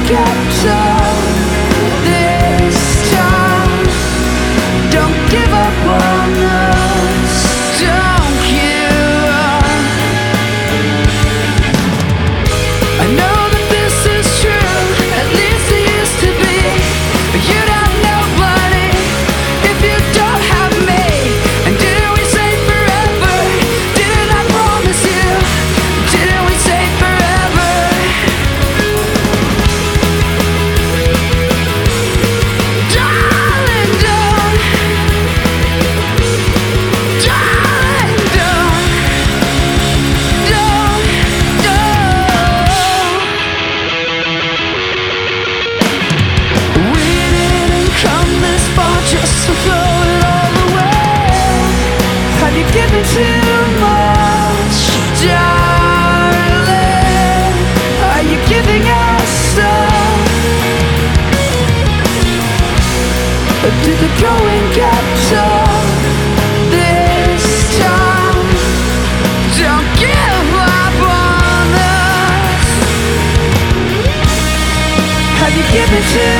kept up this time. Don't give up on us, don't give up. I know that this is true, at least it used to be. But you don't know, buddy, if you don't have me. And didn't we say forever? Didn't I promise you? Didn't we say forever? Darling, don't. Darling, don't. We didn't come this far just to throw it all away. Have you given too much, darling? Are you giving us up? Or did the going get tough this time? Don't give up on us. Have you given too